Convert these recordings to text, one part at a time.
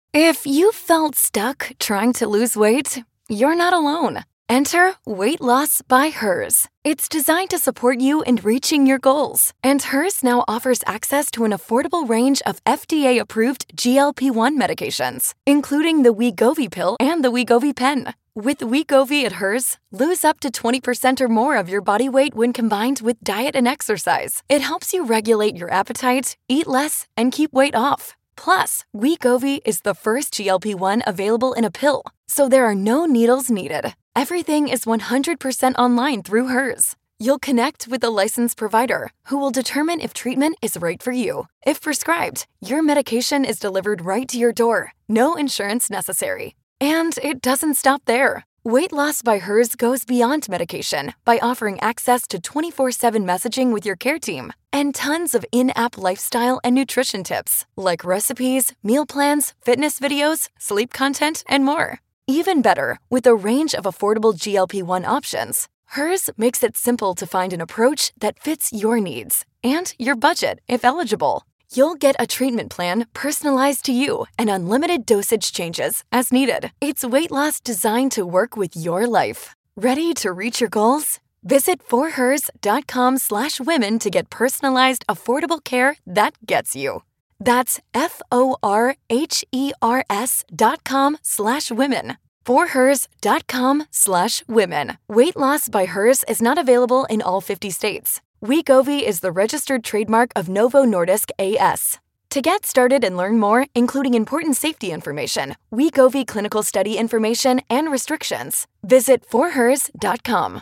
If you felt stuck trying to lose weight, you're not alone. Enter Weight Loss by Hers. It's designed to support you in reaching your goals. And Hers now offers access to an affordable range of FDA-approved GLP-1 medications, including the Wegovy pill and the Wegovy pen. With Wegovy at Hers, lose up to 20% or more of your body weight when combined with diet and exercise. It helps you regulate your appetite, eat less, and keep weight off. Plus, Wegovy is the first GLP-1 available in a pill, so there are no needles needed. Everything is 100% online through Hers. You'll connect with a licensed provider who will determine if treatment is right for you. If prescribed, your medication is delivered right to your door. No insurance necessary. And it doesn't stop there. Weight Loss by Hers goes beyond medication by offering access to 24/7 messaging with your care team and tons of in-app lifestyle and nutrition tips like recipes, meal plans, fitness videos, sleep content, and more. Even better, with a range of affordable GLP-1 options, Hers makes it simple to find an approach that fits your needs and your budget if eligible. You'll get a treatment plan personalized to you and unlimited dosage changes as needed. It's weight loss designed to work with your life. Ready to reach your goals? Visit forhers.com/women to get personalized, affordable care that gets you. That's forhers.com/women. forhers.com/women. Weight Loss by Hers is not available in all 50 states. Wegovy is the registered trademark of Novo Nordisk A/S. To get started and learn more, including important safety information, Wegovy clinical study information, and restrictions, visit forhers.com.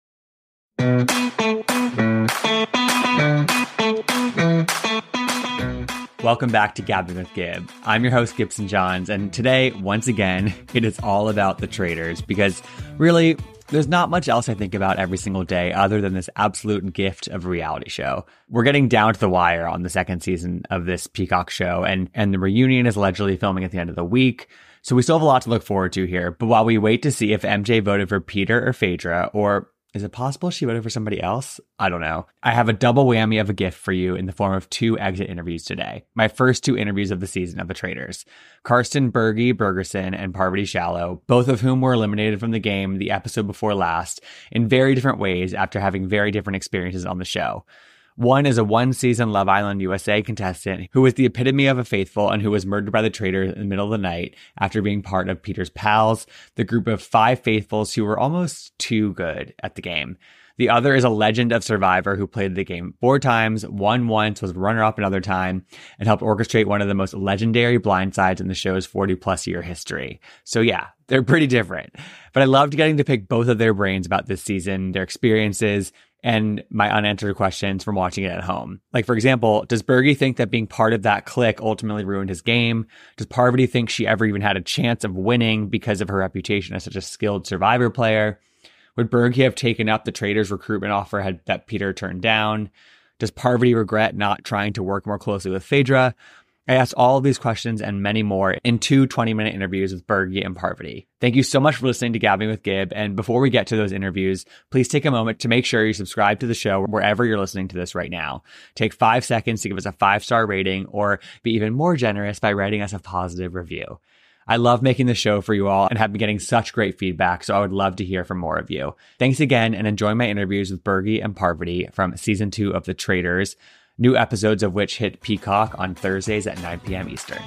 Welcome back to Gabbing with Gib. I'm your host, Gibson Johns, and today, once again, it is all about the Traitors, because really, there's not much else I think about every single day other than this absolute gift of a reality show. We're getting down to the wire on the second season of this Peacock show, and the reunion is allegedly filming at the end of the week, so we still have a lot to look forward to here. But while we wait to see if MJ voted for Peter or Phaedra, or is it possible she voted for somebody else? I don't know. I have a double whammy of a gift for you in the form of 2 exit interviews today. My first 2 interviews of the season of The Traitors. Karsten Berge Bergersen and Parvati Shallow, both of whom were eliminated from the game the episode before last in very different ways after having very different experiences on the show. One is a 1-season Love Island USA contestant who was the epitome of a faithful and who was murdered by the Traitors in the middle of the night after being part of Peter's pals, the group of 5 faithfuls who were almost too good at the game. The other is a legend of Survivor who played the game 4 times, won once, was runner-up another time, and helped orchestrate one of the most legendary blindsides in the show's 40-plus year history. So yeah, they're pretty different. But I loved getting to pick both of their brains about this season, their experiences, and my unanswered questions from watching it at home. Like, for example, does Berge think that being part of that clique ultimately ruined his game? Does Parvati think she ever even had a chance of winning because of her reputation as such a skilled Survivor player? Would Berge have taken up the Traitors recruitment offer that Peter turned down? Does Parvati regret not trying to work more closely with Phaedra? I asked all of these questions and many more in 2 20-minute interviews with Berge and Parvati. Thank you so much for listening to Gabbing with Gib. And before we get to those interviews, please take a moment to make sure you subscribe to the show wherever you're listening to this right now. Take 5 seconds to give us a 5-star rating, or be even more generous by writing us a positive review. I love making the show for you all and have been getting such great feedback, so I would love to hear from more of you. Thanks again, and enjoy my interviews with Berge and Parvati from season 2 of The Traitors, new episodes of which hit Peacock on Thursdays at 9 p.m. Eastern.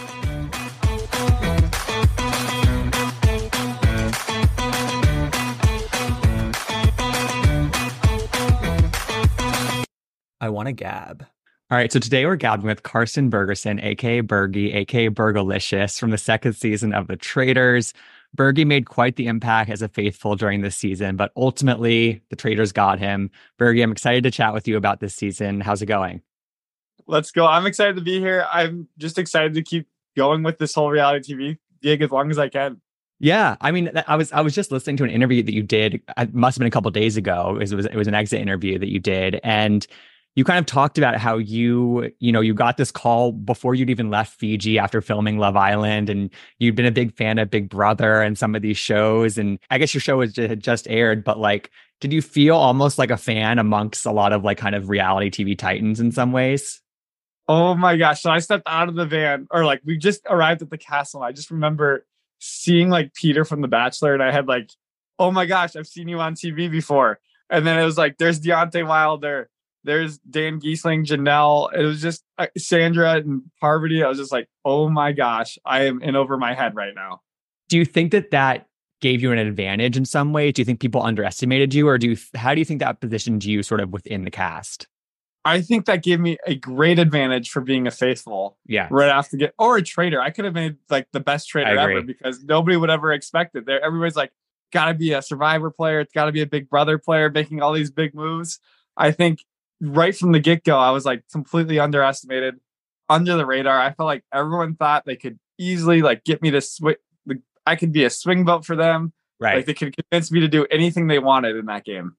I want to gab. All right, so today we're gabbing with Karsten Bergersen, a.k.a. Berge, a.k.a. Bergalicious, from the second season of The Traitors. Berge made quite the impact as a faithful during this season, but ultimately, the Traitors got him. Berge, I'm excited to chat with you about this season. How's it going? Let's go. I'm excited to be here. I'm just excited to keep going with this whole reality TV gig as long as I can. Yeah, I mean, I was just listening to an interview that you did. It must have been a couple of days ago. It was an exit interview that you did, and you kind of talked about how you got this call before you'd even left Fiji after filming Love Island, and you'd been a big fan of Big Brother and some of these had guess your show had just aired, but like, did you feel almost like a fan amongst a lot of like kind of reality TV titans in some ways? Oh my gosh. So I stepped out of the van, or like we just arrived at the castle. I just remember seeing like Peter from The Bachelor, and I had like, oh my gosh, I've seen you on TV before. And then it was like, there's Deontay Wilder, there's Dan Giesling, Janelle. It was just Sandra and Parvati. I was just like, oh my gosh, I am in over my head right now. Do you think that gave you an advantage in some way? Do you think people underestimated you, or how do you think that positioned you sort of within the cast? I think that gave me a great advantage for being a faithful. Yeah. Right after or a trader. I could have made like the best trader ever because nobody would ever expect it. There, everybody's like, gotta be a Survivor player. It's gotta be a Big Brother player making all these big moves. I think right from the get-go, I was like completely underestimated, under the radar. I felt like everyone thought they could easily like get me to swing. I could be a swing vote for them. Right. Like they could convince me to do anything they wanted in that game.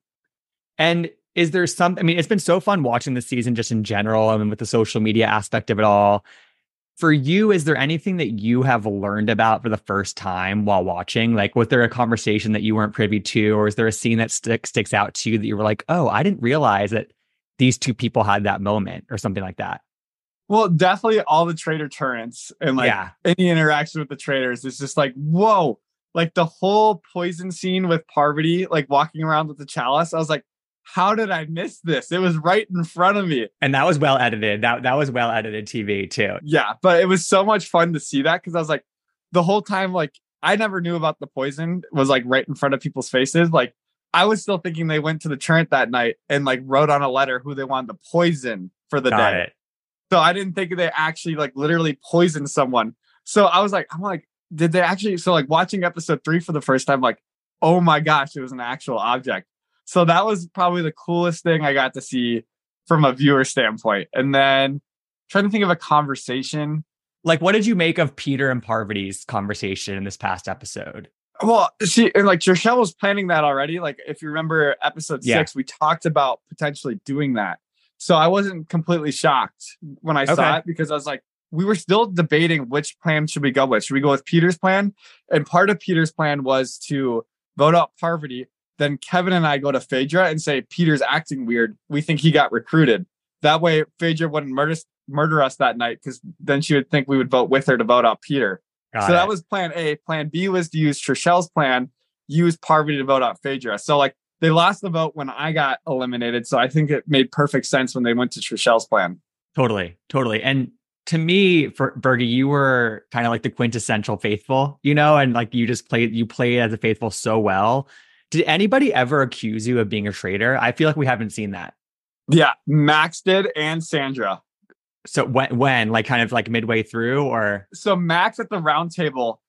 And is there some, I mean, it's been so fun watching this season just in general, and with the social media aspect of it all. For you, is there anything that you have learned about for the first time while watching? Like, was there a conversation that you weren't privy to, or is there a scene that sticks out to you that you were like, oh, I didn't realize that these two people had that moment, or something like that? Well, definitely all the trader turrets and like any interaction with the traders is just like, whoa, like the whole poison scene with Parvati, like walking around with the chalice. I was like, how did I miss this? It was right in front of me. And that was well edited. That was well edited TV too. Yeah, but it was so much fun to see that because I was like, the whole time, like I never knew about the poison was like right in front of people's faces. Like I was still thinking they went to the turret that night and like wrote on a letter who they wanted to poison for the Got day. it. So I didn't think they actually like literally poisoned someone. So I'm like, did they actually? So like watching episode 3 for the first time, like, oh my gosh, it was an actual object. So that was probably the coolest thing I got to see from a viewer standpoint. And then trying to think of a conversation. Like, what did you make of Peter and Parvati's conversation in this past episode? Well, Trishelle was planning that already. Like, if you remember episode 6, we talked about potentially doing that. So I wasn't completely shocked when I saw it because I was like, we were still debating which plan should we go with. Should we go with Peter's plan? And part of Peter's plan was to vote out Parvati. Then Kevin and I go to Phaedra and say, Peter's acting weird. We think he got recruited. That way, Phaedra wouldn't murder us that night because then she would think we would vote with her to vote out Peter. That was plan A. Plan B was to use Trishelle's plan, use Parvati to vote out Phaedra. So like they lost the vote when I got eliminated. So I think it made perfect sense when they went to Trishelle's plan. Totally. And to me, for Bergie, you were kind of like the quintessential faithful, and like you played as a faithful so well. Did anybody ever accuse you of being a traitor? I feel like we haven't seen that. Yeah, Max did and Sandra. So when like kind of like midway through, or? So Max at the round table,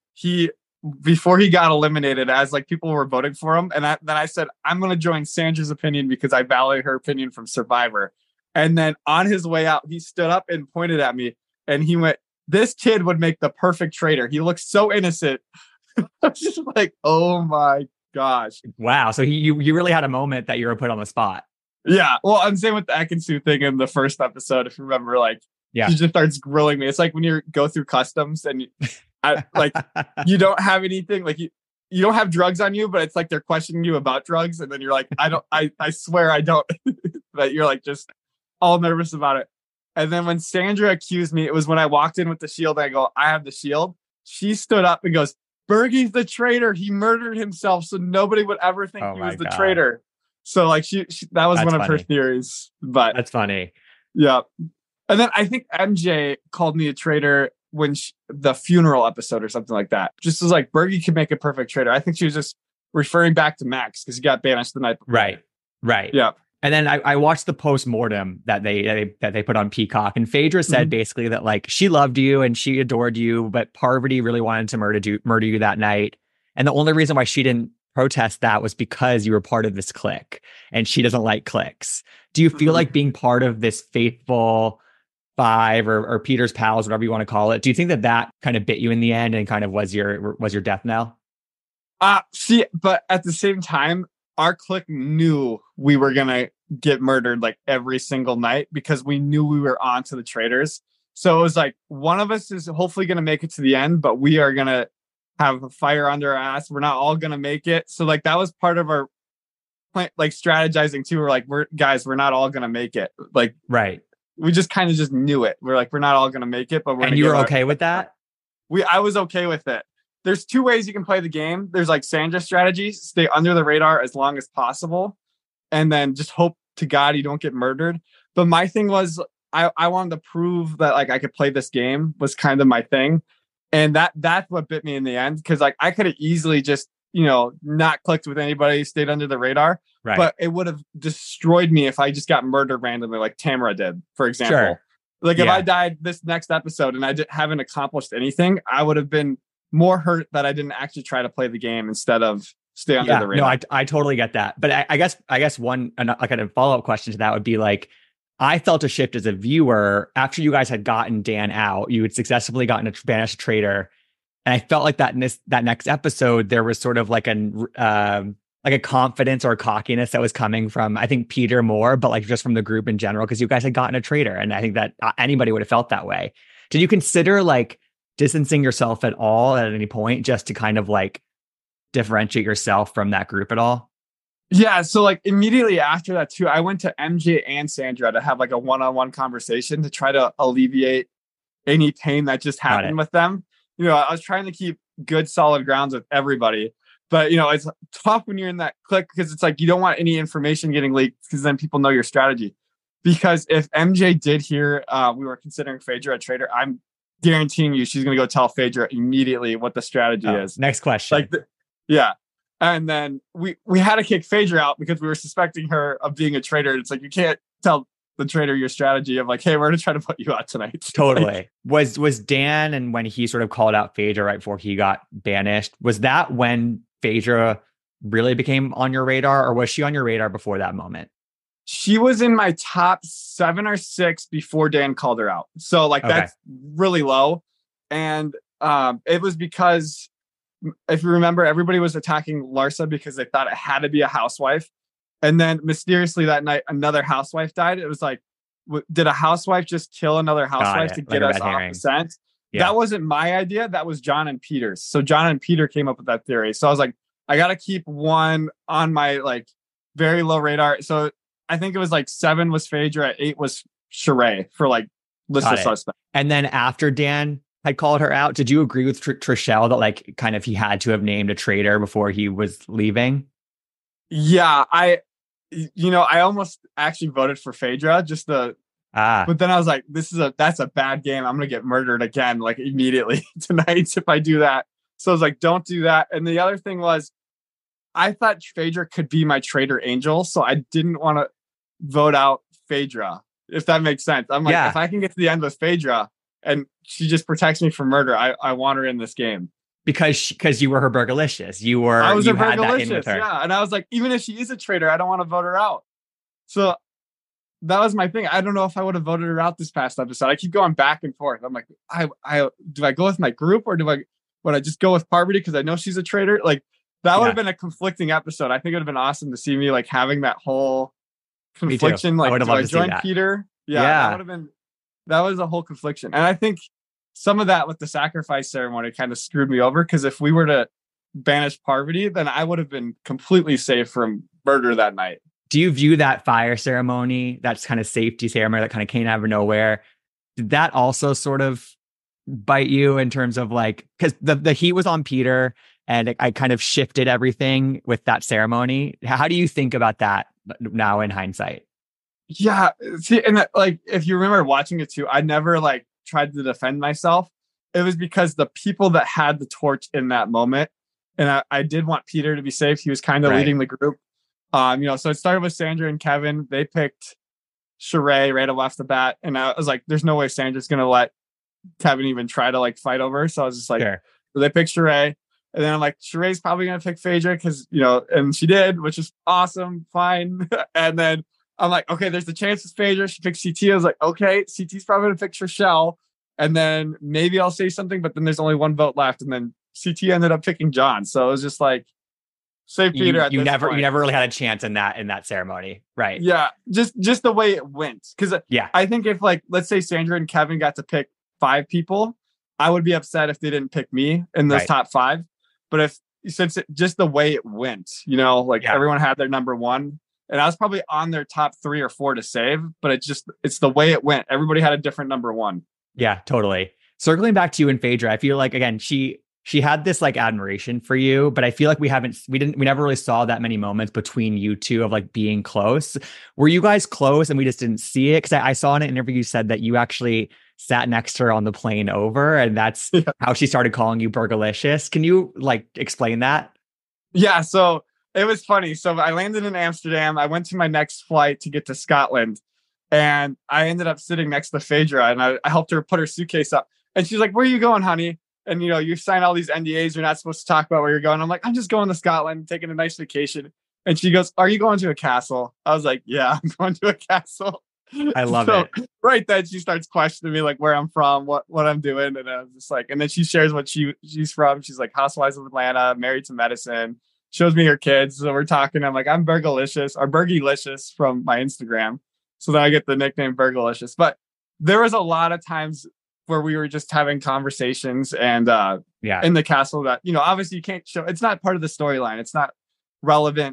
before he got eliminated, as like people were voting for him, and then I said, I'm going to join Sandra's opinion because I value her opinion from Survivor. And then on his way out, he stood up and pointed at me and he went, this kid would make the perfect traitor. He looks so innocent. I was just like, oh my gosh. Wow. So you really had a moment that you were put on the spot. Yeah. Well, I'm saying with the Ekin-Su thing in the first episode, if you remember, like, she just starts grilling me. It's like when you go through customs and you don't have anything, like you don't have drugs on you, but it's like they're questioning you about drugs. And then you're like, I swear I don't. But you're like just all nervous about it. And then when Sandra accused me, it was when I walked in with the shield. I go, I have the shield. She stood up and goes, Bergie's the traitor. He murdered himself, so nobody would ever think he was the traitor. So like she that was one of her theories. But that's funny. Yeah. And then I think MJ called me a traitor when the funeral episode or something like that. Just as like Bergie could make a perfect traitor. I think she was just referring back to Max because he got banished the night before. Right. Yeah. And then I watched the post-mortem that they put on Peacock, and Phaedra said basically that like she loved you and she adored you, but Parvati really wanted to murder you that night. And the only reason why she didn't protest that was because you were part of this clique and she doesn't like cliques. Do you feel like being part of this faithful 5 or Peter's pals, whatever you want to call it, do you think that kind of bit you in the end and kind of was your death knell? See, but at the same time, our clique knew we were going to get murdered like every single night because we knew we were on to the traitors. So it was like, one of us is hopefully going to make it to the end, but we are going to have a fire under our ass. We're not all going to make it. So like, that was part of our plan, like strategizing too. We're like, we're not all going to make it. Like, right. we just kind of just knew it. We're like, we're not all going to make it, but we're. And you were okay with that? I was okay with it. There's two ways you can play the game. There's like Sandra strategy, stay under the radar as long as possible, and then just hope to God you don't get murdered. But my thing was, I wanted to prove that like I could play this game was kind of my thing. And that's what bit me in the end. Because like I could have easily just, not clicked with anybody, stayed under the radar. Right. But it would have destroyed me if I just got murdered randomly, like Tamara did, for example. Sure. Like if I died this next episode and I haven't accomplished anything, I would have been more hurt that I didn't actually try to play the game instead of stay under the radar. No, I totally get that. But I guess one kind of follow-up question to that would be like, I felt a shift as a viewer after you guys had gotten Dan out. You had successfully gotten a banished traitor. And I felt like that in that next episode, there was sort of like a confidence or a cockiness that was coming from, I think, Peter more, but like just from the group in general, because you guys had gotten a traitor. And I think that anybody would have felt that way. Did you consider like distancing yourself at all at any point just to kind of like differentiate yourself from that group at all? Yeah. So like immediately after that too, I went to MJ and Sandra to have like a one-on-one conversation to try to alleviate any pain that just happened with them. I was trying to keep good solid grounds with everybody, but it's tough when you're in that clique because it's like, you don't want any information getting leaked because then people know your strategy. Because if MJ did hear we were considering Phaedra a traitor, I'm guaranteeing you she's going to go tell Phaedra immediately what the strategy is. Next question. Yeah. And then we had to kick Phaedra out because we were suspecting her of being a traitor. It's like, you can't tell the traitor your strategy of like, hey, we're going to try to put you out tonight. Totally. Was Dan, and when he sort of called out Phaedra right before he got banished, was that when Phaedra really became on your radar, or was she on your radar before that moment? She was in my top 7 or 6 before Dan called her out. So like, that's really low. And it was because, if you remember, everybody was attacking Larsa because they thought it had to be a housewife. And then mysteriously that night, another housewife died. It was like, did a housewife just kill another housewife to get us off the scent? Yeah. That wasn't my idea. That was John and Peter's. So John and Peter came up with that theory. So I was like, I got to keep one on my like very low radar. So I think it was like 7 was Phaedra, 8 was Sheree for like list of suspects. And then after Dan had called her out, did you agree with Trishelle that like kind of he had to have named a traitor before he was leaving? Yeah, I almost actually voted for Phaedra but then I was like, that's a bad game. I'm going to get murdered again, like immediately tonight if I do that. So I was like, don't do that. And the other thing was, I thought Phaedra could be my traitor angel. So I didn't want to vote out Phaedra, if that makes sense. I'm like, if I can get to the end with Phaedra and she just protects me from murder, I want her in this game. Because you were her Burgalicious. I was her Burgalicious, yeah. And I was like, even if she is a traitor, I don't want to vote her out. So that was my thing. I don't know if I would have voted her out this past episode. I keep going back and forth. I'm like, do I go with my group or would I just go with Parvati because I know she's a traitor? Like that would have been a conflicting episode. I think it would have been awesome to see me like having that whole confliction. Like, do I join Peter? Yeah. That was a whole confliction. And I think some of that with the sacrifice ceremony kind of screwed me over because if we were to banish Parvati, then I would have been completely safe from murder that night. Do you view that fire ceremony, that's kind of safety ceremony that kind of came out of nowhere, did that also sort of bite you in terms of like, because the heat was on Peter and I kind of shifted everything with that ceremony. How do you think about that now in hindsight? Yeah. See, and like, if you remember watching it too, I never like tried to defend myself. It was because the people that had the torch in that moment, and I did want Peter to be safe. He was kind of leading the group. So it started with Sandra and Kevin. They picked Sheree right off the bat. And I was like, there's no way Sandra's going to let Kevin even try to like fight over her. So I was just like, so they picked Sheree. And then I'm like, Sheree's probably going to pick Phaedra because, and she did, which is awesome. Fine. And then I'm like, okay, there's the chance it's Phaedra. She picked CT. I was like, okay, CT's probably going to pick Trishelle. And then maybe I'll say something, but then there's only one vote left. And then CT ended up picking John. So it was just like, save Peter. You never really had a chance in that ceremony. Right. Yeah. Just the way it went. Cause I think if like, let's say Sandra and Kevin got to pick 5 people, I would be upset if they didn't pick me in those top 5. But since just the way it went, everyone had their number one. And I was probably on their top 3 or 4 to save, but it's the way it went. Everybody had a different number 1. Yeah, totally. Circling back to you and Phaedra, I feel like, again, she had this like admiration for you, but I feel like we never really saw that many moments between you two of like being close. Were you guys close and we just didn't see it? Because I saw in an interview you said that you actually sat next to her on the plane over, and that's how she started calling you Burgalicious. Can you like explain that? Yeah, so it was funny. So I landed in Amsterdam. I went to my next flight to get to Scotland, and I ended up sitting next to Phaedra, and I helped her put her suitcase up. And she's like, "Where are you going, honey?" And, you know, you sign all these NDAs. You're not supposed to talk about where you're going. I'm like, "I'm just going to Scotland, taking a nice vacation." And she goes, "Are you going to a castle?" I was like, "Yeah, I'm going to a castle." I love it. Right then she starts questioning me, like where I'm from, what I'm doing. And I was just like, and then she shares what she's from. She's like Housewives of Atlanta, married to medicine, shows me her kids. So we're talking. I'm like, "I'm Burgalicious," or Burgalicious from my Instagram. So then I get the nickname Burgalicious. But there was a lot of times where we were just having conversations and in the castle that, you know, obviously you can't show. It's not part of the storyline. It's not relevant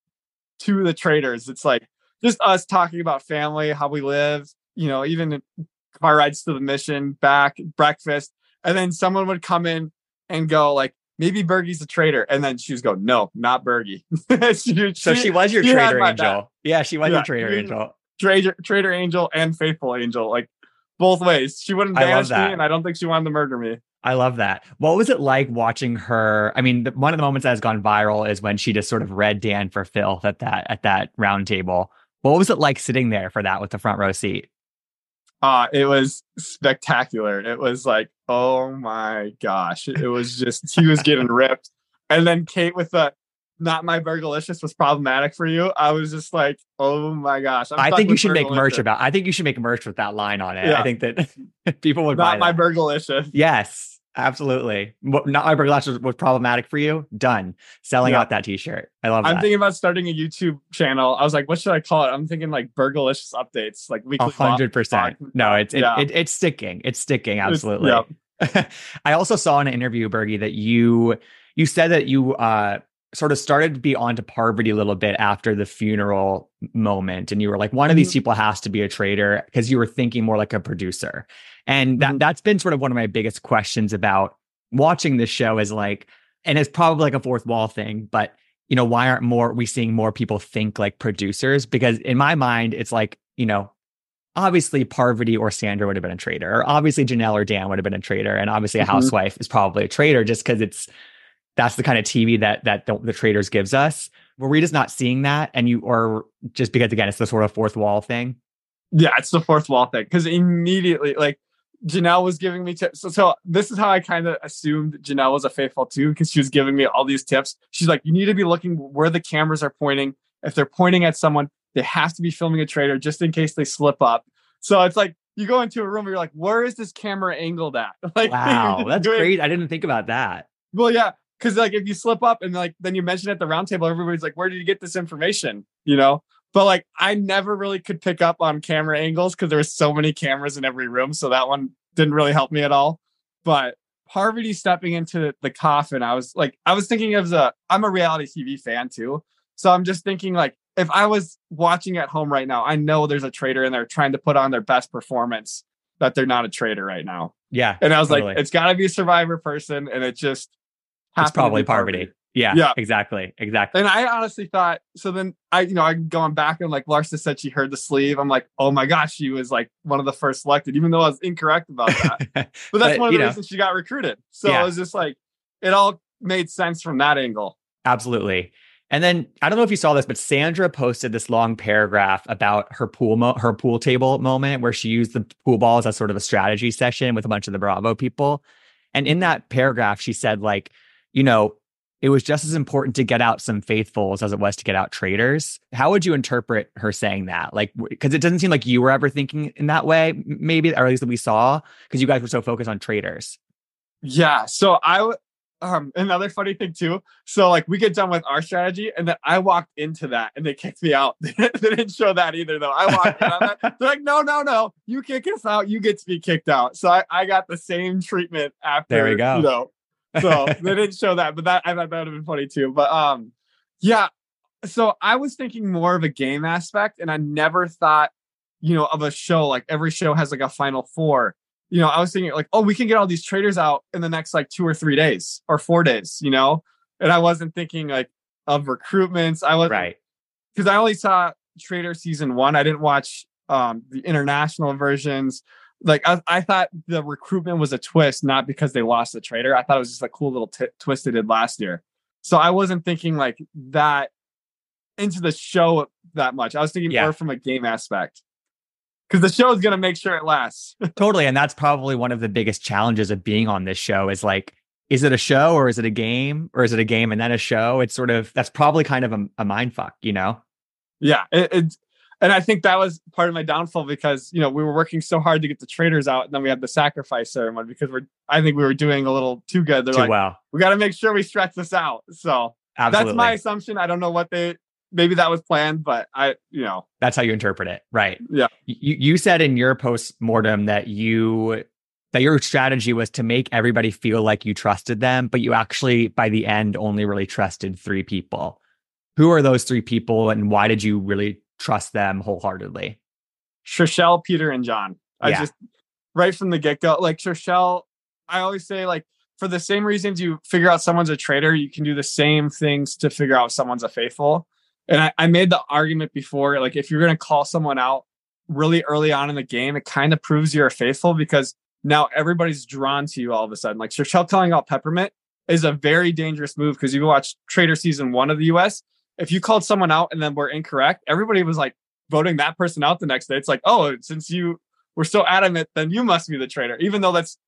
to the traders. It's like just us talking about family, how we live, you know, even car rides to the mission, back, breakfast. And then someone would come in and go like, "Maybe Bergie's a traitor." And then she would go, "No, not Bergie." So she was your traitor angel. Yeah, she was your traitor angel. Traitor angel and faithful angel, like both ways. She wouldn't banish me, and I don't think she wanted to murder me. I love that. What was it like watching her? I mean, one of the moments that has gone viral is when she just sort of read Dan for filth at that round table. What was it like sitting there for that with the front row seat? It was spectacular. It was like, oh my gosh. It was just, he was getting ripped. And then Kate with the "Not my Burgalicious was problematic for you." I was just like, oh my gosh. I think you should make merch with that line on it. Yeah. I think that people would buy that. Not my Burgalicious. Yes. Absolutely. Not my Burgalicious was problematic for you. Done. Selling out that t-shirt. I love that. I'm thinking about starting a YouTube channel. I was like, what should I call it? I'm thinking like Burgalicious updates, like weekly. 100%. No, it's sticking. It's sticking. Absolutely. I also saw in an interview, Bergie, that you said that you sort of started to be onto Parvati a little bit after the funeral moment. And you were like, one of these people has to be a traitor, because you were thinking more like a producer. And that's been sort of one of my biggest questions about watching this show is like, and it's probably like a fourth wall thing, but you know, why aren't we seeing more people think like producers? Because in my mind, it's like, you know, obviously Parvati or Sandra would have been a traitor, or obviously Janelle or Dan would have been a traitor. And obviously a housewife is probably a traitor, just because that's the kind of TV that the traders gives us. Were we just not seeing that? Or just because, again, it's the sort of fourth wall thing? Yeah, it's the fourth wall thing. Because immediately, like, Janelle was giving me tips. So this is how I kind of assumed Janelle was a faithful too, because she was giving me all these tips. She's like, you need to be looking where the cameras are pointing. If they're pointing at someone, they have to be filming a traitor just in case they slip up. So it's like, you go into a room and you're like, where is this camera angled at? Like, wow, that's great. I didn't think about that. Well, yeah. Because like if you slip up and like then you mention at the round table, everybody's like, where did you get this information? You know? But like I never really could pick up on camera angles because there were so many cameras in every room. So that one didn't really help me at all. But Parvati stepping into the coffin, I was thinking I'm a reality TV fan too. So I'm just thinking like, if I was watching at home right now, I know there's a traitor in there trying to put on their best performance, that they're not a traitor right now. Yeah. And I was like, it's gotta be a Survivor person. And it's probably Parvati. Yeah, exactly. And I honestly thought, so then I'm going back and like Larsa said she heard the sleeve. I'm like, oh my gosh, she was like one of the first selected, even though I was incorrect about that. But that's one of the reasons she got recruited. So it was just like, it all made sense from that angle. Absolutely. And then I don't know if you saw this, but Sandra posted this long paragraph about her pool table moment where she used the pool balls as sort of a strategy session with a bunch of the Bravo people. And in that paragraph, she said like, you know, it was just as important to get out some faithfuls as it was to get out traitors. How would you interpret her saying that? Like, because it doesn't seem like you were ever thinking in that way, maybe, or at least that we saw, because you guys were so focused on traitors. Yeah. So another funny thing too. So like we get done with our strategy and then I walked into that and they kicked me out. They didn't show that either though. I walked in on that. They're like, no. You kick us out. You get to be kicked out. So I got the same treatment after. There we go. You know, so they didn't show that, but I thought that would have been funny too. But yeah, So I was thinking more of a game aspect, and I never thought, of a show. Like every show has like a final four. I was thinking like, oh, we can get all these traders out in the next like 2 or 3 days or 4 days, and I wasn't thinking like of recruitments. I was right. Because I only saw Trader season 1. I didn't watch the international versions. Like I thought the recruitment was a twist, not because they lost the trader. I thought it was just a cool little twist they did last year. So I wasn't thinking like that into the show that much. I was thinking more from a game aspect, because the show is going to make sure it lasts. Totally. And that's probably one of the biggest challenges of being on this show is like, is it a show or is it a game, or is it a game and then a show? It's sort of, that's probably kind of a mind fuck, Yeah. And I think that was part of my downfall, because, we were working so hard to get the traders out, and then we had the sacrifice ceremony because I think we were doing a little too good. They're like, well. We got to make sure we stretch this out. So Absolutely. That's my assumption. I don't know maybe that was planned, but that's how you interpret it. Right. Yeah. You said in your post-mortem that your strategy was to make everybody feel like you trusted them, but you actually, by the end, only really trusted 3 people. Who are those 3 people, and why did you really trust them wholeheartedly? Trishelle, Peter, and John. I just, right from the get-go, like Trishelle, I always say, like, for the same reasons you figure out someone's a traitor, you can do the same things to figure out if someone's a faithful. And I made the argument before, like, if you're going to call someone out really early on in the game, it kind of proves you're a faithful, because now everybody's drawn to you all of a sudden. Like Trishelle calling out Peppermint is a very dangerous move, because you can watch Trader season 1 of the US. If you called someone out and then were incorrect, everybody was like voting that person out the next day. It's like, oh, since you were so adamant, then you must be the traitor, even though that's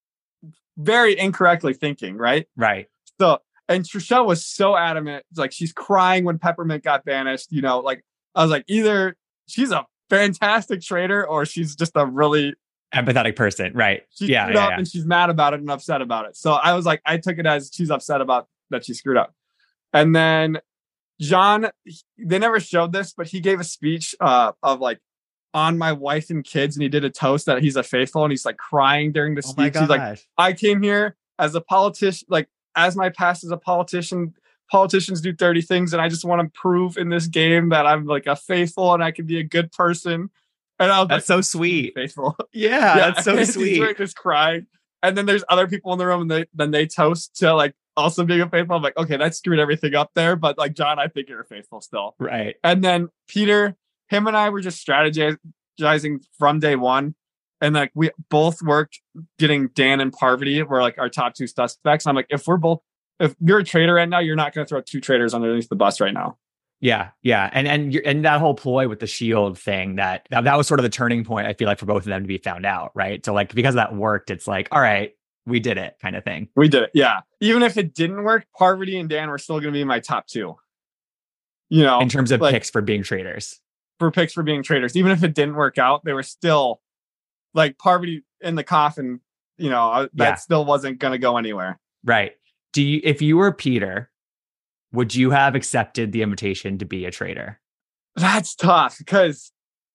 very incorrectly thinking, right? Right. So, and Trishelle was so adamant. It's like she's crying when Peppermint got banished. Like I was like, either she's a fantastic traitor or she's just a really empathetic person, right? She screwed up and she's mad about it and upset about it. So I was like, I took it as she's upset about that she screwed up. And then John, they never showed this, but he gave a speech of like, on my wife and kids, and he did a toast that he's a faithful, and he's like crying during the speech. He's like, I came here as a politician, like as my past as a politician. Politicians do dirty things, and I just want to prove in this game that I'm like a faithful and I can be a good person. And I was that's like, so sweet. Faithful. Yeah, that's so sweet. He's doing this crying. And then there's other people in the room, and then they toast to like also being a faithful. I'm like, okay, that screwed everything up there. But like, John, I think you're a faithful still. Right. And then Peter, him and I were just strategizing from day one. And like, we both worked getting Dan and Parvati were like our top 2 suspects. I'm like, if you're a traitor right now, you're not going to throw 2 traitors underneath the bus right now. Yeah. Yeah. And that whole ploy with the shield thing, that was sort of the turning point, I feel like, for both of them to be found out. Right. So like, because that worked, it's like, all right, we did it kind of thing. We did it. Yeah. Even if it didn't work, Parvati and Dan were still going to be my top 2. In terms of like, picks for being traitors. For picks for being traitors. Even if it didn't work out, they were still like Parvati in the coffin, that still wasn't going to go anywhere. Right. If you were Peter, would you have accepted the invitation to be a traitor? That's tough, because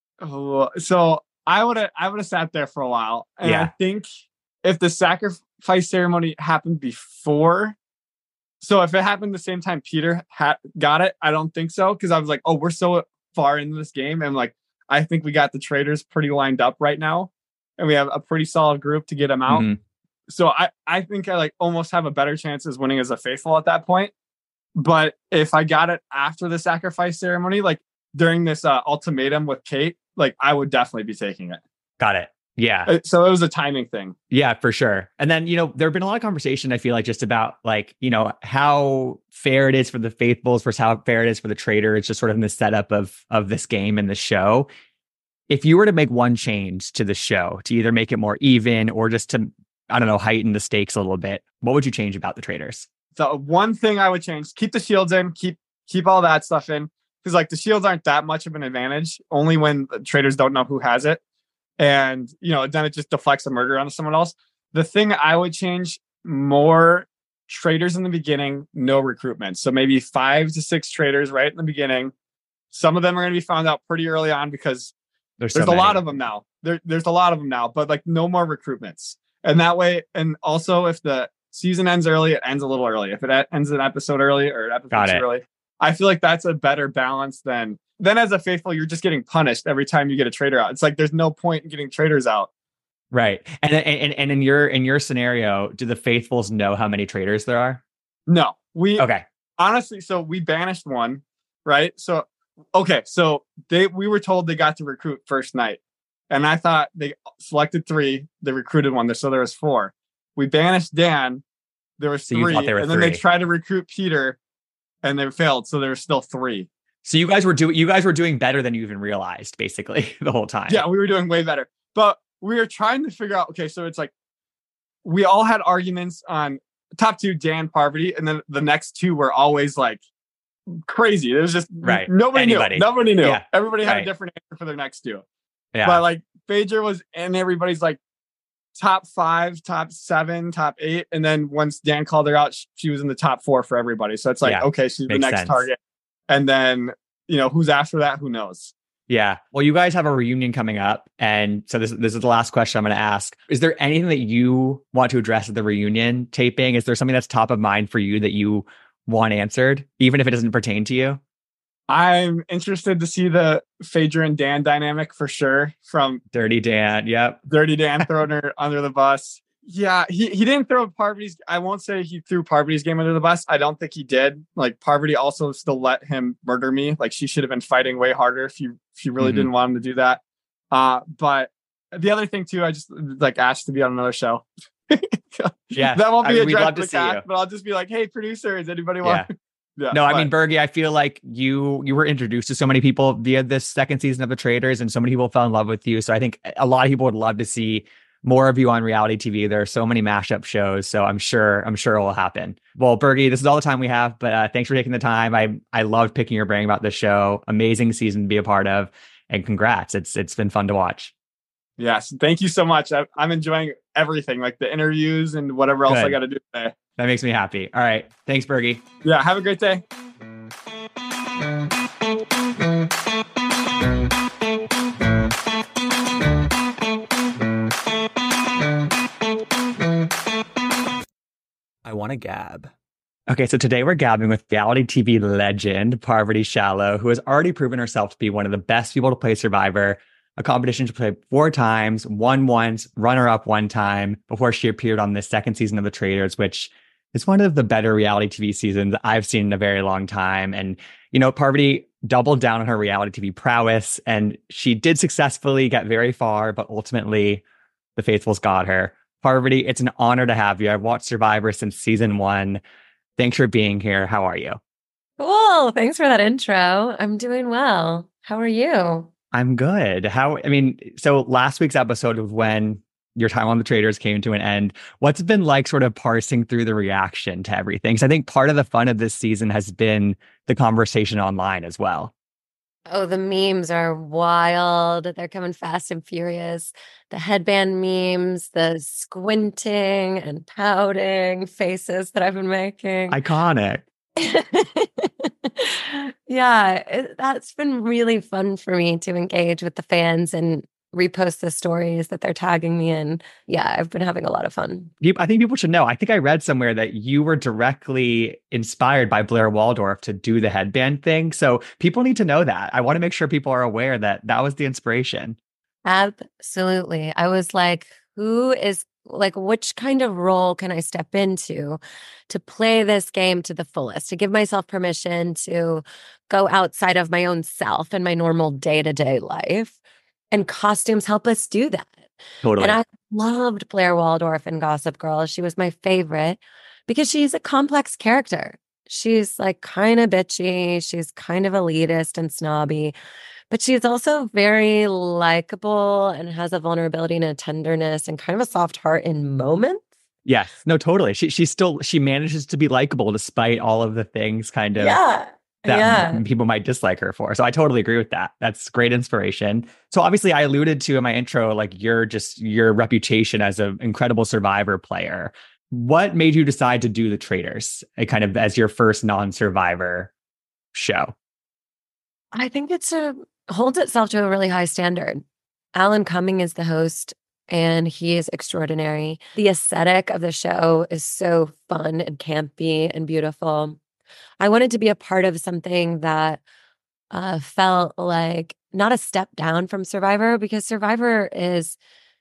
so I would have sat there for a while. And I think if the sacrifice ceremony happened before, so if it happened the same time Peter got it, I don't think so. Because I was like, oh, we're so far into this game. And like, I think we got the traitors pretty lined up right now. And we have a pretty solid group to get them out. Mm-hmm. So I think I like almost have a better chance as winning as a faithful at that point. But if I got it after the sacrifice ceremony, like during this ultimatum with Kate, like I would definitely be taking it. Got it. Yeah. So it was a timing thing. Yeah, for sure. And then, there have been a lot of conversation, I feel like, just about like, how fair it is for the faithfuls versus how fair it is for the traitor. It's just sort of in the setup of this game and the show. If you were to make one change to the show to either make it more even or just to, I don't know, heighten the stakes a little bit, what would you change about the traitors? The one thing I would change, keep the shields in, keep all that stuff in. Because like the shields aren't that much of an advantage, only when the traitors don't know who has it. And, then it just deflects a murder onto someone else. The thing I would change, more traitors in the beginning, no recruitment. So maybe 5 to 6 traitors right in the beginning. Some of them are going to be found out pretty early on because there's a lot of them now. There's a lot of them now, but like no more recruitments. And that way, and also if the season ends early, it ends a little early. If it ends an episode early or an episode too early, I feel like that's a better balance than as a faithful, you're just getting punished every time you get a traitor out. It's like there's no point in getting traitors out. Right. And in your scenario, do the faithfuls know how many traitors there are? No. Okay. Honestly, so we banished one, right? So we were told they got to recruit first night. And I thought they selected 3, they recruited 1, so there was 4. We banished Dan, there was 3, and then they tried to recruit Peter and they failed, so there were still 3. So you guys were doing better than you even realized, basically, the whole time. Yeah, we were doing way better. But we were trying to figure out, okay, so it's like we all had arguments on top 2, Dan, Parvati, and then the next 2 were always like crazy. It was just nobody knew. Nobody knew. Yeah. Everybody had a different answer for their next 2. Yeah. But like Phaedra was in everybody's like top 5, top 7, top 8. And then once Dan called her out, she was in the top 4 for everybody. So it's like, okay, she's the next target. And then, who's after that? Who knows? Yeah. Well, you guys have a reunion coming up. And so this is the last question I'm going to ask. Is there anything that you want to address at the reunion taping? Is there something that's top of mind for you that you want answered, even if it doesn't pertain to you? I'm interested to see the Phaedra and Dan dynamic for sure. From Dirty Dan. Yep. Dirty Dan throwing her under the bus. Yeah, he didn't throw Parvati's. I won't say he threw Parvati's game under the bus. I don't think he did. Like Parvati also still let him murder me. Like she should have been fighting way harder if she really didn't want him to do that. But the other thing too, I just like asked to be on another show. Yeah, that won't be addressed to the cast, but I'll just be like, hey, producer, does anybody want? Yeah. No, I mean, Bergie, I feel like you were introduced to so many people via this second season of The Traitors, and so many people fell in love with you. So I think a lot of people would love to see more of you on reality TV. There are so many mashup shows, so I'm sure it will happen. Well, Bergie, this is all the time we have, but thanks for taking the time. I loved picking your brain about the show. Amazing season to be a part of, and congrats. It's been fun to watch. Yes, thank you so much. I'm enjoying everything, like the interviews and whatever else I got to do today. That makes me happy. All right, thanks, Bergie. Yeah, have a great day. I want to gab. Okay, so today we're gabbing with reality TV legend Parvati Shallow, who has already proven herself to be one of the best people to play Survivor, a competition she played 4 times, won once, runner-up 1 time before she appeared on this second season of The Traitors, which is one of the better reality TV seasons I've seen in a very long time. And, Parvati doubled down on her reality TV prowess, and she did successfully get very far, but ultimately the faithfuls got her. Parvati, it's an honor to have you. I've watched Survivor since season 1. Thanks for being here. How are you? Cool. Thanks for that intro. I'm doing well. How are you? I'm good. So last week's episode was when your time on The Traitors came to an end. What's it been like sort of parsing through the reaction to everything? So I think part of the fun of this season has been the conversation online as well. Oh, the memes are wild. They're coming fast and furious. The headband memes, the squinting and pouting faces that I've been making. Iconic. Yeah, that's been really fun for me to engage with the fans and repost the stories that they're tagging me in. Yeah, I've been having a lot of fun. I think people should know. I think I read somewhere that you were directly inspired by Blair Waldorf to do the headband thing. So people need to know that. I want to make sure people are aware that that was the inspiration. Absolutely. I was like, which kind of role can I step into to play this game to the fullest, to give myself permission to go outside of my own self and my normal day-to-day life? And costumes help us do that. Totally. And I loved Blair Waldorf in Gossip Girl. She was my favorite because she's a complex character. She's like kind of bitchy. She's kind of elitist and snobby, but she's also very likable and has a vulnerability and a tenderness and kind of a soft heart in moments. Yes. No, totally. She manages to be likable despite all of the things kind of that people might dislike her for. So I totally agree with that. That's great inspiration. So obviously I alluded to in my intro, like your reputation as an incredible Survivor player. What made you decide to do The Traitors kind of as your first non-Survivor show? I think it holds itself to a really high standard. Alan Cumming is the host and he is extraordinary. The aesthetic of the show is so fun and campy and beautiful. I wanted to be a part of something that felt like not a step down from Survivor, because Survivor is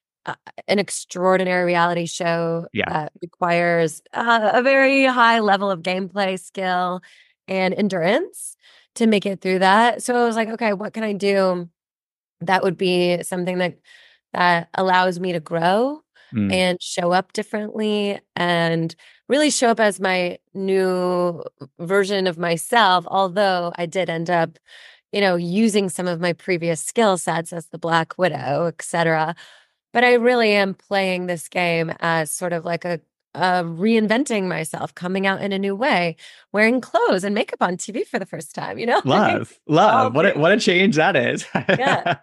an extraordinary reality show that requires a very high level of gameplay skill and endurance to make it through that. So I was like, okay, what can I do that would be something that allows me to grow and show up differently and really show up as my new version of myself. Although I did end up, using some of my previous skill sets as the Black Widow, etc. But I really am playing this game as sort of like a reinventing myself, coming out in a new way, wearing clothes and makeup on TV for the first time, Love. What a change that is. Yeah.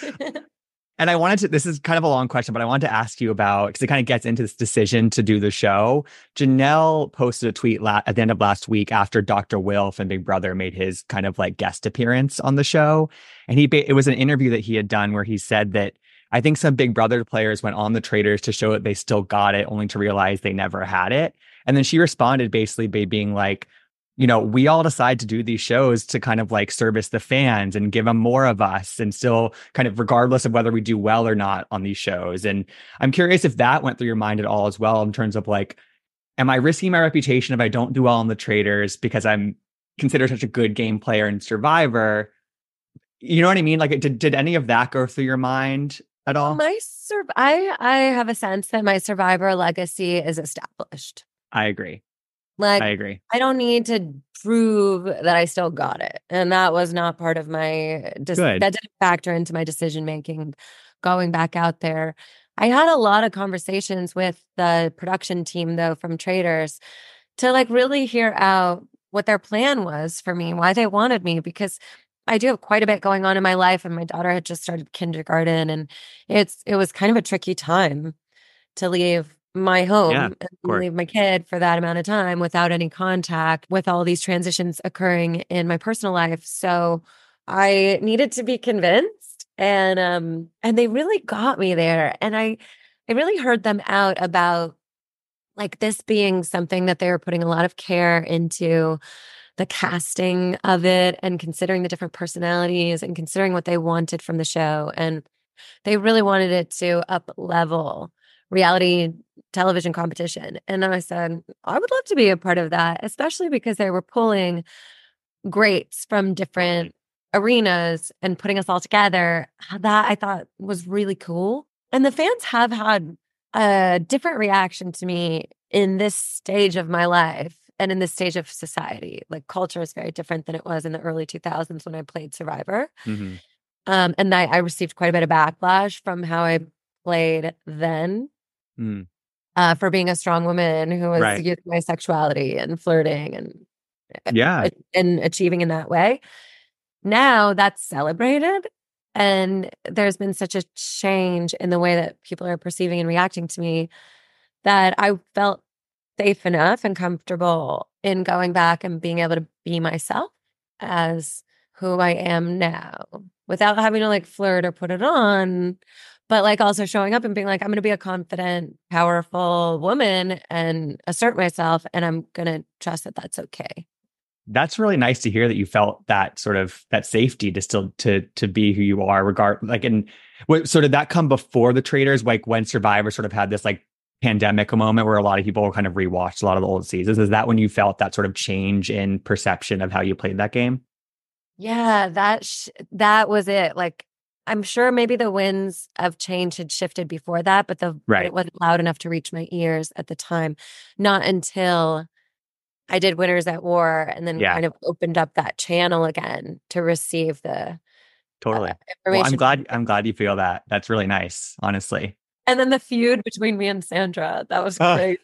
And this is kind of a long question, but I wanted to ask you about, because it kind of gets into this decision to do the show. Janelle posted a tweet at the end of last week after Dr. Wilf and Big Brother made his kind of like guest appearance on the show. And it was an interview that he had done where he said that I think some Big Brother players went on the Traitors to show that they still got it, only to realize they never had it. And then she responded basically by being like, we all decide to do these shows to kind of like service the fans and give them more of us, and still kind of regardless of whether we do well or not on these shows. And I'm curious if that went through your mind at all as well, in terms of like, am I risking my reputation if I don't do well on the Traitors because I'm considered such a good game player in Survivor? You know what I mean? Like, did any of that go through your mind at all? I have a sense that my Survivor legacy is established. I agree. I agree. I don't need to prove that I still got it. And that was not part of my that didn't factor into my decision making going back out there. I had a lot of conversations with the production team though from Traitors to like really hear out what their plan was for me, why they wanted me, because I do have quite a bit going on in my life, and my daughter had just started kindergarten, and it was kind of a tricky time to leave my home and leave my kid for that amount of time without any contact, with all these transitions occurring in my personal life. So I needed to be convinced, and they really got me there. And I really heard them out about like this being something that they were putting a lot of care into the casting of it, and considering the different personalities and considering what they wanted from the show. And they really wanted it to up level reality television competition. And I said, I would love to be a part of that, especially because they were pulling greats from different arenas and putting us all together. That I thought was really cool. And the fans have had a different reaction to me in this stage of my life and in this stage of society. Like, culture is very different than it was in the early 2000s when I played Survivor. Mm-hmm. And I received quite a bit of backlash from how I played then. For being a strong woman who was using my sexuality and flirting and achieving in that way. Now that's celebrated, and there's been such a change in the way that people are perceiving and reacting to me that I felt safe enough and comfortable in going back and being able to be myself as who I am now, without having to like flirt or put it on, but like also showing up and being like, I'm going to be a confident, powerful woman and assert myself. And I'm going to trust that that's okay. That's really nice to hear that you felt that sort of that safety to still to be who you are, so did that come before the Traitors? Like when Survivor sort of had this like pandemic moment where a lot of people kind of rewatched a lot of the old seasons. Is that when you felt that sort of change in perception of how you played that game? Yeah, that was it. Like, I'm sure maybe the winds of change had shifted before that, but it wasn't loud enough to reach my ears at the time. Not until I did Winners at War, and then kind of opened up that channel again to receive the information. Well, I'm glad you feel that. That's really nice, honestly. And then the feud between me and Sandra, that was crazy.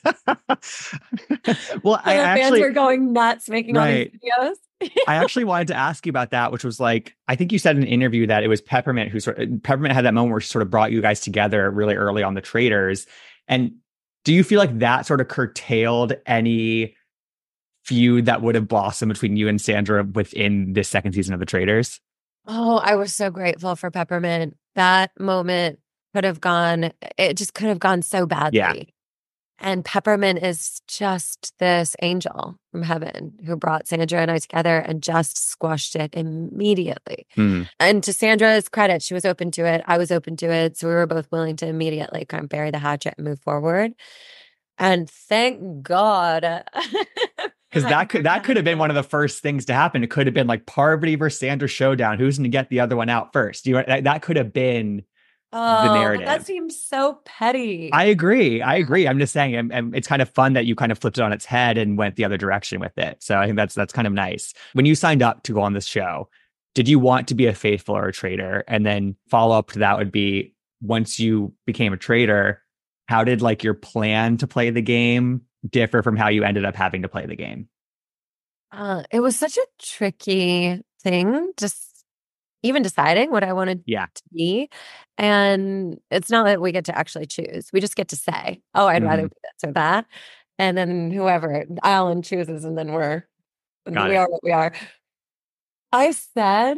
Well, the fans were going nuts making all these videos. I actually wanted to ask you about that, which was like, I think you said in an interview that it was Peppermint Peppermint had that moment where she sort of brought you guys together really early on the Traitors. And do you feel like that sort of curtailed any feud that would have blossomed between you and Sandra within this second season of the Traitors? Oh, I was so grateful for Peppermint. That moment could have gone so badly. Yeah. And Peppermint is just this angel from heaven who brought Sandra and I together and just squashed it immediately. And to Sandra's credit, she was open to it. I was open to it. So we were both willing to immediately kind of bury the hatchet and move forward. And thank God. Because that could have been one of the first things to happen. It could have been like Parvati versus Sandra showdown. Who's going to get the other one out first? That could have been the narrative. That seems so petty. I agree. I'm just saying, and it's kind of fun that you kind of flipped it on its head and went the other direction with it. So I think that's kind of nice. When you signed up to go on this show, did you want to be a faithful or a traitor? And then follow up to that would be, once you became a traitor, how did like your plan to play the game differ from how you ended up having to play the game? It was such a tricky thing, just even deciding what I wanted to be. And it's not that we get to actually choose. We just get to say, oh, I'd rather be this or that. And then whoever, Alan chooses, and then we are what we are. I said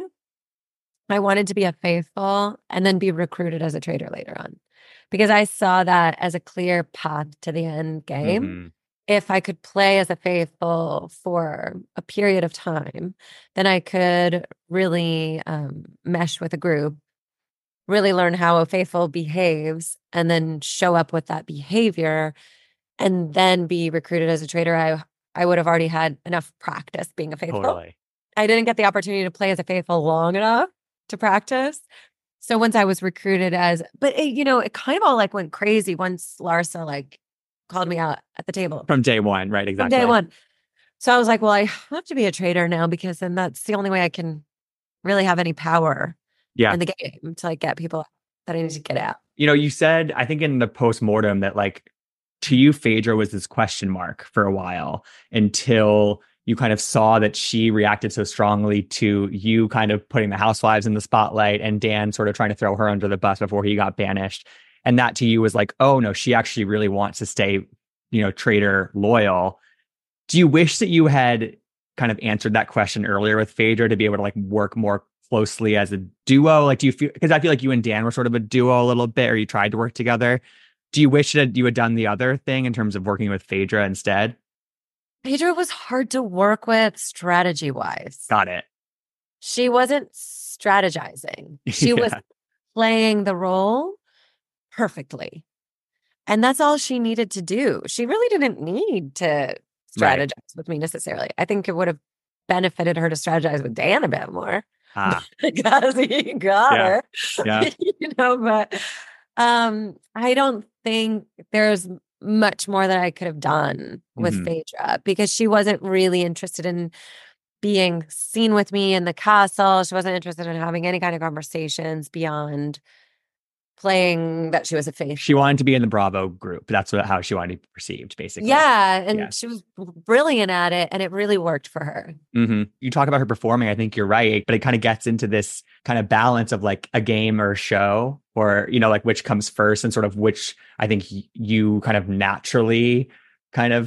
I wanted to be a faithful and then be recruited as a traitor later on, because I saw that as a clear path to the end game. If I could play as a faithful for a period of time, then I could really mesh with a group, really learn how a faithful behaves, and then show up with that behavior, and then be recruited as a traitor. I would have already had enough practice being a faithful. Totally. I didn't get the opportunity to play as a faithful long enough to practice. So once I was recruited but it kind of all like went crazy once Larsa like called me out at the table. From day one, right? Exactly. From day one. So I was like, well, I have to be a traitor now, because then that's the only way I can really have any power in the game to like get people that I need to get out. You said, I think in the post-mortem, that like to you, Phaedra was this question mark for a while until you kind of saw that she reacted so strongly to you kind of putting the housewives in the spotlight and Dan sort of trying to throw her under the bus before he got banished. And that to you was like, oh no, she actually really wants to stay, traitor loyal. Do you wish that you had kind of answered that question earlier with Phaedra to be able to like work more closely as a duo? Like, do you feel, because I feel like you and Dan were sort of a duo a little bit, or you tried to work together. Do you wish that you had done the other thing in terms of working with Phaedra instead? Phaedra was hard to work with strategy wise. Got it. She wasn't strategizing. She was playing the role perfectly. And that's all she needed to do. She really didn't need to strategize with me necessarily. I think it would have benefited her to strategize with Dan a bit more. Because he got her. Yeah. But I don't think there's much more that I could have done with Phaedra, because she wasn't really interested in being seen with me in the castle. She wasn't interested in having any kind of conversations beyond playing that she was a faithful. She wanted to be in the Bravo group. That's how she wanted to be perceived, basically. Yeah, and she was brilliant at it, and it really worked for her. You talk about her performing, I think you're right, but it kind of gets into this kind of balance of like a game or a show, or, like which comes first, and sort of which I think you kind of naturally kind of,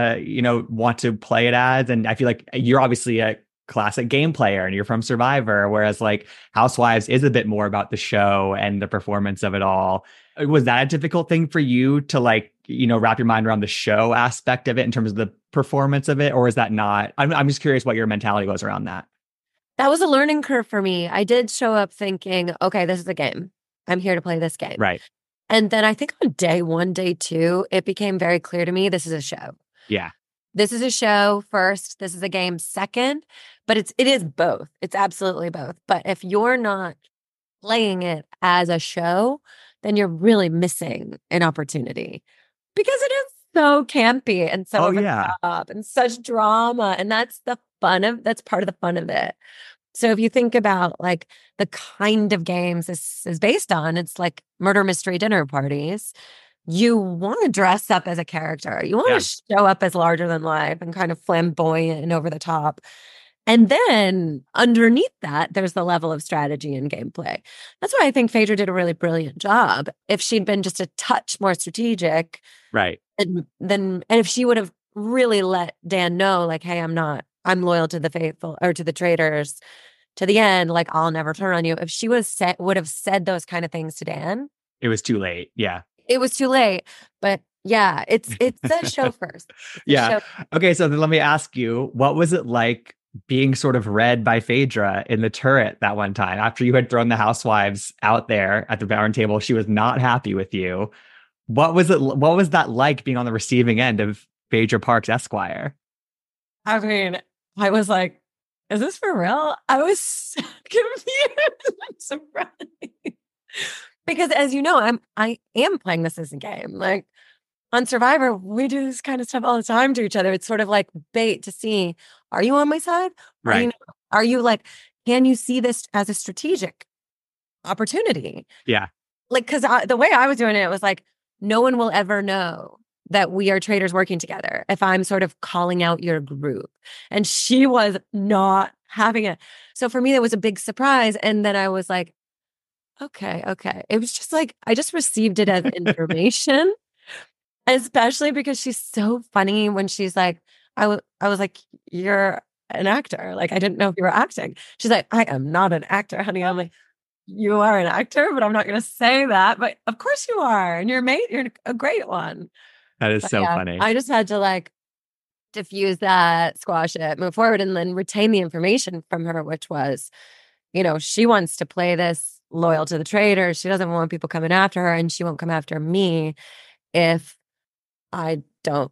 want to play it as. And I feel like you're obviously a classic game player and you're from Survivor, whereas like Housewives is a bit more about the show and the performance of it all. Was that a difficult thing for you to like, wrap your mind around the show aspect of it in terms of the performance of it? Or is that not? I'm just curious what your mentality was around that. That was a learning curve for me. I did show up thinking, okay, this is a game. I'm here to play this game. Right. And then I think on day 1, day 2, it became very clear to me, this is a show. Yeah. This is a show first. This is a game second. But it is both. It's absolutely both. But if you're not playing it as a show, then you're really missing an opportunity, because it is so campy and so over the top and such drama. And that's that's part of the fun of it. So if you think about like the kind of games this is based on, it's like murder mystery dinner parties. You want to dress up as a character. You want to show up as larger than life and kind of flamboyant and over the top. And then underneath that, there's the level of strategy and gameplay. That's why I think Phaedra did a really brilliant job. If she'd been just a touch more strategic, right? And if she would have really let Dan know, like, hey, I'm loyal to the faithful or to the traitors to the end. Like, I'll never turn on you. If she would have said those kind of things to Dan, it was too late. Yeah, it was too late. But Yeah, it's a show first. Yeah. Okay, so then let me ask you, what was it like being sort of read by Phaedra in the turret that one time after you had thrown the housewives out there at the round table? She was not happy with you. What was it? What was that like being on the receiving end of Phaedra Parks Esquire? I mean, I was like, is this for real? I was so confused and surprised. Because as you know, I am playing this as a game. Like on Survivor, we do this kind of stuff all the time to each other. It's sort of like bait to see, are you on my side? Right. Are you like, can you see this as a strategic opportunity? Yeah. Like, because the way I was doing it was like, no one will ever know that we are traders working together if I'm sort of calling out your group. And she was not having it. So for me, that was a big surprise. And then I was like, okay. It was just like, I just received it as information, especially because she's so funny when she's like, I was like, you're an actor. Like, I didn't know if you were acting. She's like, I am not an actor, honey. I'm like, you are an actor, but I'm not going to say that. But of course you are. And you're a great one. That is so funny. I just had to like diffuse that, squash it, move forward, and then retain the information from her, which was, she wants to play this loyal to the traders. She doesn't want people coming after her, and she won't come after me if I don't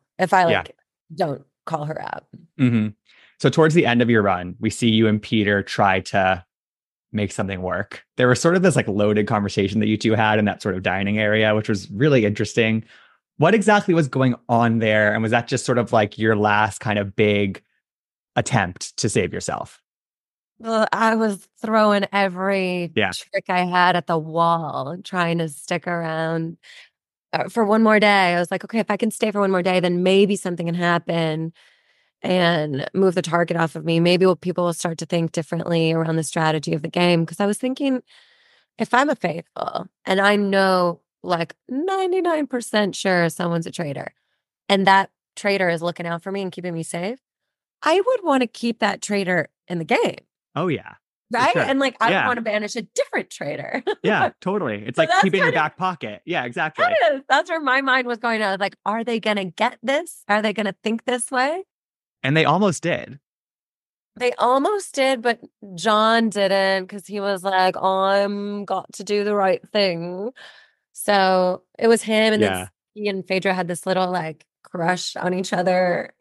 call her out. Mm-hmm. So towards the end of your run, we see you and Peter try to make something work. There was sort of this like loaded conversation that you two had in that sort of dining area, which was really interesting. What exactly was going on there? And was that just sort of like your last kind of big attempt to save yourself? Well, I was throwing every trick I had at the wall, trying to stick around for one more day. I was like, okay, if I can stay for one more day, then maybe something can happen and move the target off of me. Maybe people will start to think differently around the strategy of the game. Because I was thinking, if I'm a faithful and I know like 99% sure someone's a traitor and that traitor is looking out for me and keeping me safe, I would want to keep that traitor in the game. Oh, yeah. Right? Sure. And like, I would want to banish a different traitor. Yeah, totally. It's like keeping in your back pocket. Yeah, exactly. That's where my mind was going. I was like, are they going to get this? Are they going to think this way? And they almost did. They almost did, but John didn't because he was like, I'm got to do the right thing. So it was him. And then he and Phaedra had this little like crush on each other.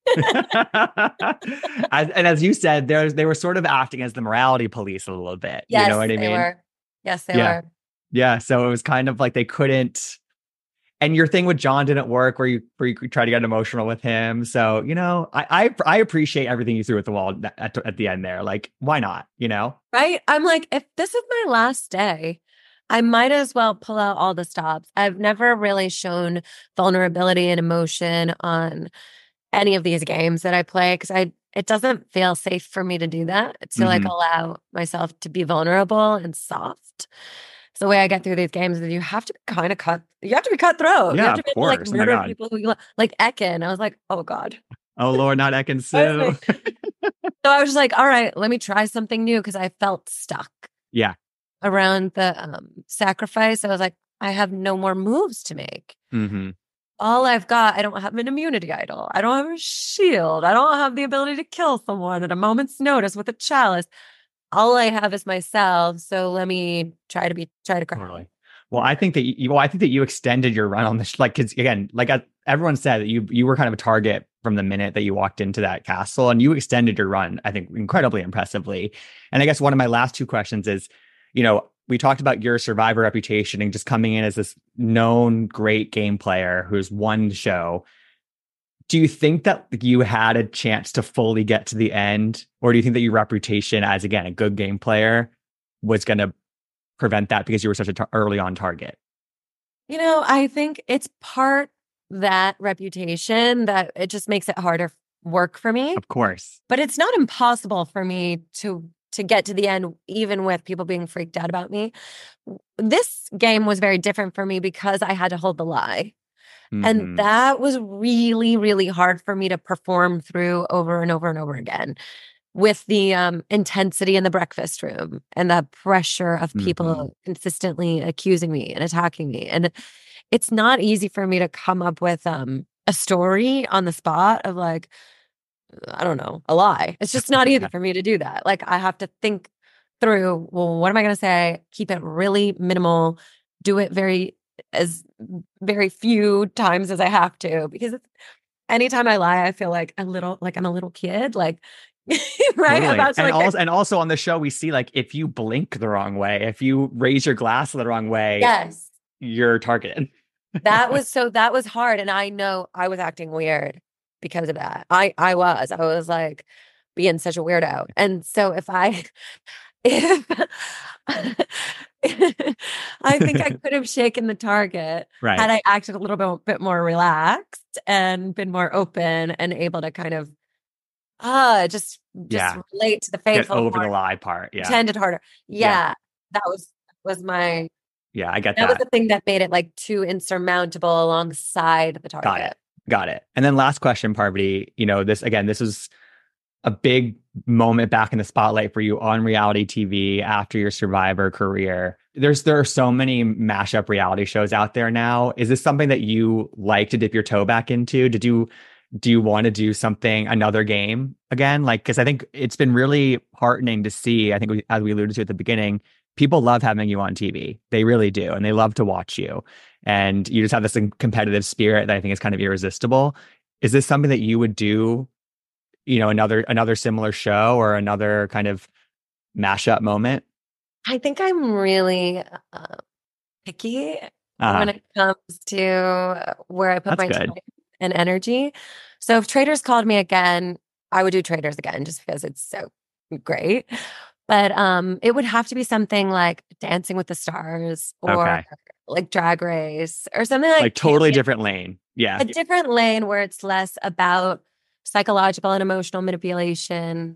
And as you said, they were sort of acting as the morality police a little bit. Yes, you know what I mean? Were. Yes, they were. Yeah. So it was kind of like they couldn't. And your thing with John didn't work where you try to get emotional with him. So, I appreciate everything you threw at the wall at the end there. Like, why not, Right? I'm like, if this is my last day, I might as well pull out all the stops. I've never really shown vulnerability and emotion on any of these games that I play because it doesn't feel safe for me to do that. To like allow myself to be vulnerable and soft. So the way I get through these games is you have to be kind of you have to be cutthroat. Yeah, you have to of course. Like murder people who you like Ekin. I was like, oh God. Oh Lord, not Ekin Su. So I was just like, all right, let me try something new because I felt stuck. Yeah. Around the sacrifice. I was like, I have no more moves to make. Mm-hmm. All I've got, I don't have an immunity idol. I don't have a shield. I don't have the ability to kill someone at a moment's notice with a chalice. All I have is myself. So let me try to cry. Totally. Well, I think that you extended your run on this, like, because again, like everyone said that you were kind of a target from the minute that you walked into that castle, and you extended your run, I think, incredibly impressively. And I guess one of my last two questions is, we talked about your Survivor reputation and just coming in as this known great game player who's won the show. Do you think that you had a chance to fully get to the end? Or do you think that your reputation as, again, a good game player was going to prevent that because you were such an early on target? I think it's part that reputation that it just makes it harder work for me. Of course. But it's not impossible for me to get to the end, even with people being freaked out about me. This game was very different for me because I had to hold the lie. Mm-hmm. And that was really, really hard for me to perform through over and over and over again with the intensity in the breakfast room and the pressure of people consistently accusing me and attacking me. And it's not easy for me to come up with a story on the spot of like, I don't know, a lie. It's just not easy for me to do that. Like I have to think through, well, what am I going to say? Keep it really minimal, do it very few times as I have to, because anytime I lie, I feel like I'm a little kid, like, right? Totally. And also on the show, we see like, if you blink the wrong way, if you raise your glass the wrong way, yes, you're targeted. that was hard. And I know I was acting weird because of that. I was like being such a weirdo. And so if I think I could have shaken the target had I acted a little bit more relaxed and been more open and able to kind of just relate to the faithful. Get over the lie part. Yeah. Pretended harder. Yeah. That was my. Yeah, I get that. That was the thing that made it like too insurmountable alongside the target. Got it. And then last question, Parvati, this was a big moment back in the spotlight for you on reality TV after your Survivor career. There are so many mashup reality shows out there now. Is this something that you like to dip your toe back into? Do you want to do another game again? Like, because I think it's been really heartening to see, I think as we alluded to at the beginning, people love having you on TV. They really do. And they love to watch you. And you just have this competitive spirit that I think is kind of irresistible. Is this something that you would do, another similar show or another kind of mashup moment? I think I'm really picky when it comes to where I put my time and energy. So if Traitors called me again, I would do Traitors again just because it's so great. But it would have to be something like Dancing with the Stars or like Drag Race or something like totally different lane. Yeah. A different lane where it's less about psychological and emotional manipulation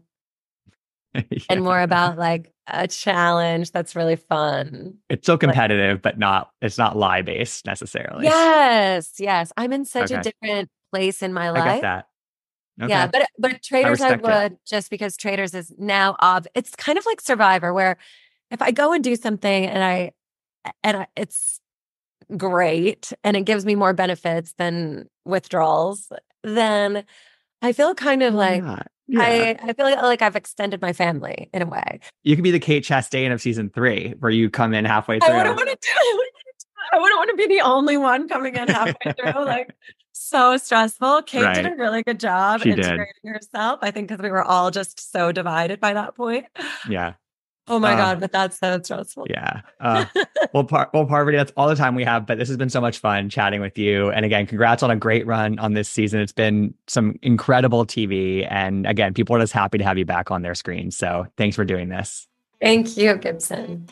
and more about like a challenge that's really fun. It's so competitive, but it's not lie based necessarily. Yes. I'm in such a different place in my life. I get that. Okay. Yeah, but Traitors I would just because Traitors is now it's kind of like Survivor where if I go and do something and it's great and it gives me more benefits than withdrawals, then I feel kind of like I feel like I've extended my family in a way. You could be the Kate Chastain of season 3 where you come in halfway through. I wouldn't want to be the only one coming in halfway through. Like so stressful. Kate did a really good job integrating herself. I think because we were all just so divided by that point. Yeah. Oh my God, but that's so stressful. Yeah. Well, Parvati, that's all the time we have, but this has been so much fun chatting with you. And again, congrats on a great run on this season. It's been some incredible TV. And again, people are just happy to have you back on their screens. So thanks for doing this. Thank you, Gibson.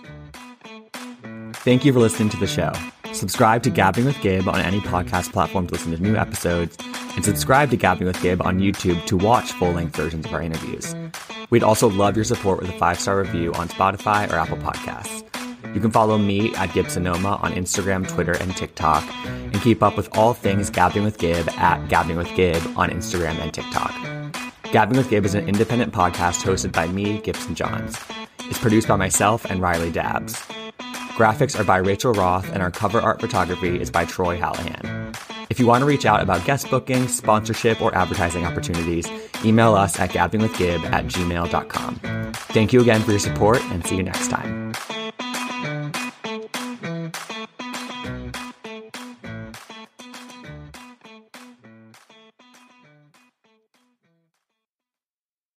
Thank you for listening to the show. Subscribe to Gabbing with Gib on any podcast platform to listen to new episodes, and subscribe to Gabbing with Gib on YouTube to watch full-length versions of our interviews. We'd also love your support with a 5-star review on Spotify or Apple Podcasts. You can follow me at Gibsonoma on Instagram, Twitter, and TikTok, and keep up with all things Gabbing with Gib at Gabbing with Gib on Instagram and TikTok. Gabbing with Gib is an independent podcast hosted by me, Gibson Johns. It's produced by myself and Riley Dabbs. Graphics are by Rachel Roth, and our cover art photography is by Troy Hallahan. If you want to reach out about guest bookings, sponsorship, or advertising opportunities, email us at gabbingwithgib@gmail.com. Thank you again for your support, and see you next time.